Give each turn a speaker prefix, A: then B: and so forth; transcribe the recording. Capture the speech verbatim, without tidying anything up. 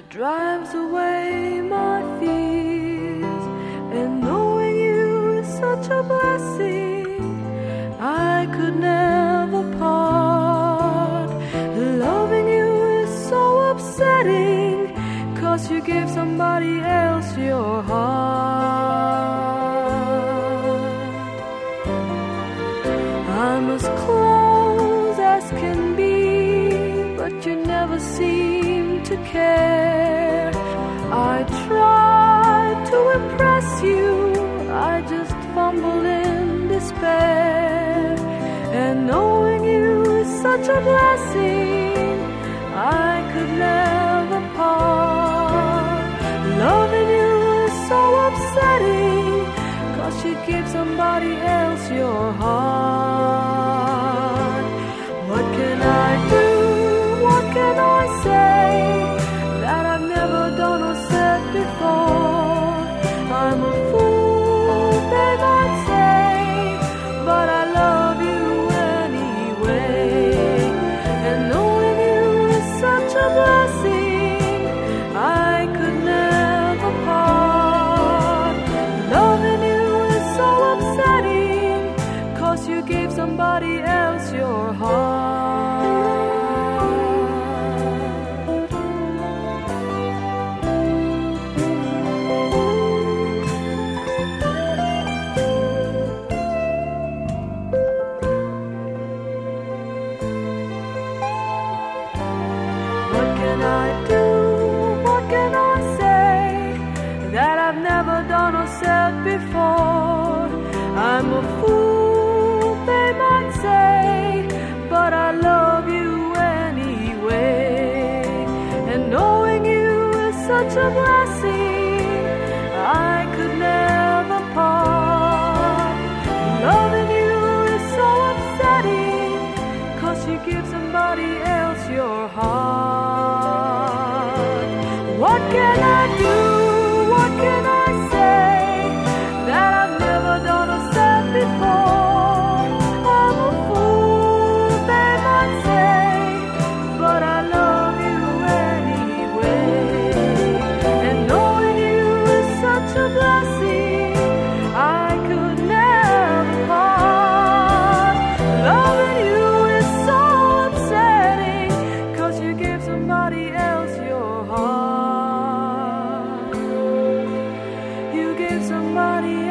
A: drives away my fears, and knowing you is such a blessing I could never part. Loving you is so upsetting, 'cause you gave somebody else your heart. I'm as close as can be, but you never seem to care. I tried to impress you, I just fumble in despair. And knowing you is such a blessing I could never part. Loving you is so upsetting, 'cause you give somebody else your heart. What can I do? What can I say that I've never done or said before? I'm a fool, they might say, but I love you anyway. And knowing you is such a blessing I could never part. Loving you is so upsetting, 'cause you gave somebody else your heart. What can I do? What can I say that I've never done or said before? I'm a fool, they might say, but I love you anyway. And knowing you is such a blessing I could never part. Loving you is so upsetting, 'cause you give somebody else your heart. What can I do? What can I say that I've never done or said before? I'm a fool, they might say, but I love you anyway. And knowing you is such a blessing I could never part. Loving you is so upsetting, 'cause you give somebody else your heart. You give somebody